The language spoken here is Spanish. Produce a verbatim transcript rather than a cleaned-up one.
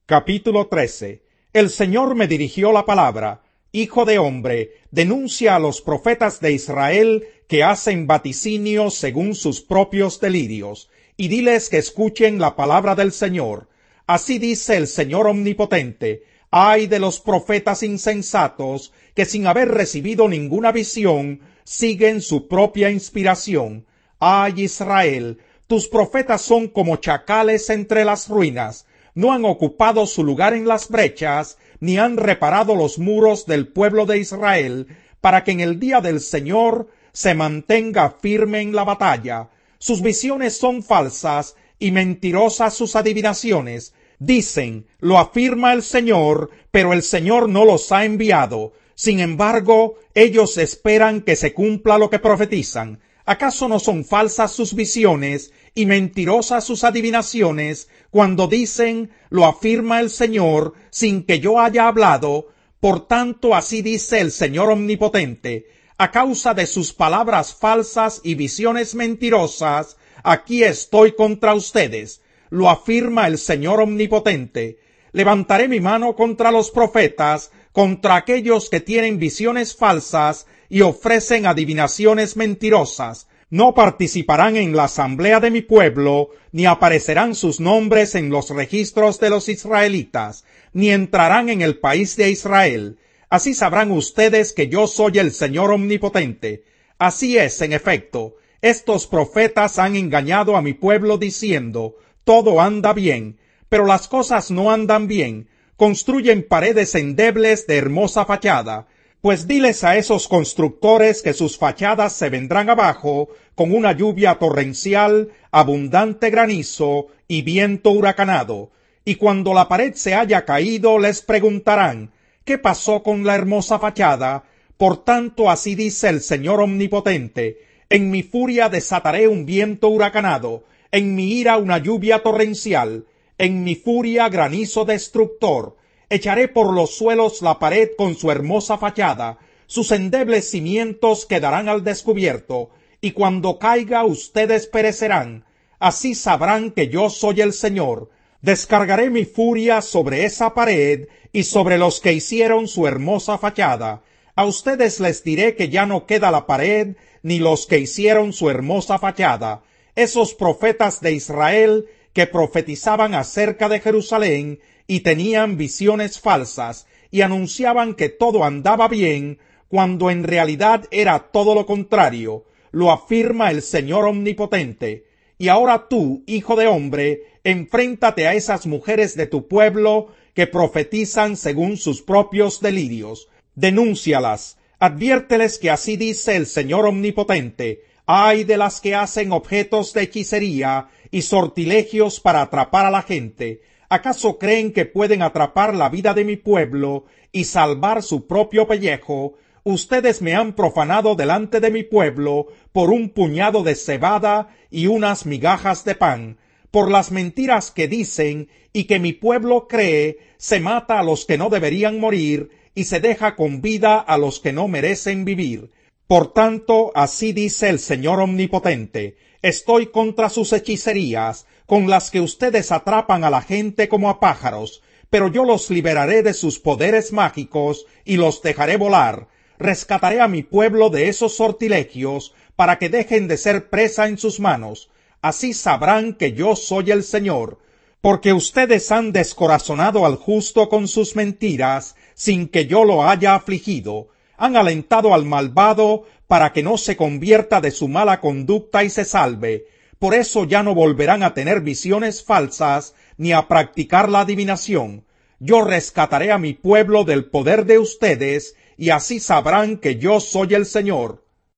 Capítulo trece. El Señor me dirigió la palabra: Hijo de hombre, denuncia a los profetas de Israel que hacen vaticinio según sus propios delirios, y diles que escuchen la palabra del Señor. Así dice el Señor omnipotente: ay de los profetas insensatos, que sin haber recibido ninguna visión, siguen su propia inspiración. Ay Israel, tus profetas son como chacales entre las ruinas. No han ocupado su lugar en las brechas, ni han reparado los muros del pueblo de Israel, para que en el día del Señor se mantenga firme en la batalla. Sus visiones son falsas y mentirosas sus adivinaciones. Dicen: lo afirma el Señor, pero el Señor no los ha enviado. Sin embargo, ellos esperan que se cumpla lo que profetizan. ¿Acaso no son falsas sus visiones y mentirosas sus adivinaciones cuando dicen: lo afirma el Señor, sin que yo haya hablado? Por tanto, así dice el Señor omnipotente: a causa de sus palabras falsas y visiones mentirosas, aquí estoy contra ustedes. Lo afirma el Señor omnipotente. Levantaré mi mano contra los profetas, contra aquellos que tienen visiones falsas y ofrecen adivinaciones mentirosas. No participarán en la asamblea de mi pueblo, ni aparecerán sus nombres en los registros de los israelitas, ni entrarán en el país de Israel. Así sabrán ustedes que yo soy el Señor omnipotente. Así es, en efecto, estos profetas han engañado a mi pueblo diciendo: todo anda bien, pero las cosas no andan bien. Construyen paredes endebles de hermosa fachada. Pues diles a esos constructores que sus fachadas se vendrán abajo con una lluvia torrencial, abundante granizo y viento huracanado. Y cuando la pared se haya caído, les preguntarán: ¿qué pasó con la hermosa fachada? Por tanto, así dice el Señor omnipotente: en mi furia desataré un viento huracanado, en mi ira una lluvia torrencial, en mi furia granizo destructor. Echaré por los suelos la pared con su hermosa fachada, sus endebles cimientos quedarán al descubierto, y cuando caiga ustedes perecerán. Así sabrán que yo soy el Señor. Descargaré mi furia sobre esa pared y sobre los que hicieron su hermosa fachada. A ustedes les diré que ya no queda la pared, ni los que hicieron su hermosa fachada. Esos profetas de Israel que profetizaban acerca de Jerusalén y tenían visiones falsas y anunciaban que todo andaba bien, cuando en realidad era todo lo contrario. Lo afirma el Señor omnipotente. Y ahora tú, hijo de hombre, enfréntate a esas mujeres de tu pueblo que profetizan según sus propios delirios. Denúncialas, adviérteles que así dice el Señor omnipotente: ay de las que hacen objetos de hechicería y sortilegios para atrapar a la gente. ¿Acaso creen que pueden atrapar la vida de mi pueblo y salvar su propio pellejo? Ustedes me han profanado delante de mi pueblo por un puñado de cebada y unas migajas de pan. Por las mentiras que dicen y que mi pueblo cree, se mata a los que no deberían morir y se deja con vida a los que no merecen vivir. Por tanto, así dice el Señor omnipotente: estoy contra sus hechicerías, con las que ustedes atrapan a la gente como a pájaros, pero yo los liberaré de sus poderes mágicos y los dejaré volar. Rescataré a mi pueblo de esos sortilegios, para que dejen de ser presa en sus manos. Así sabrán que yo soy el Señor. Porque ustedes han descorazonado al justo con sus mentiras, sin que yo lo haya afligido. Han alentado al malvado para que no se convierta de su mala conducta y se salve. Por eso ya no volverán a tener visiones falsas ni a practicar la adivinación. Yo rescataré a mi pueblo del poder de ustedes, y así sabrán que yo soy el Señor.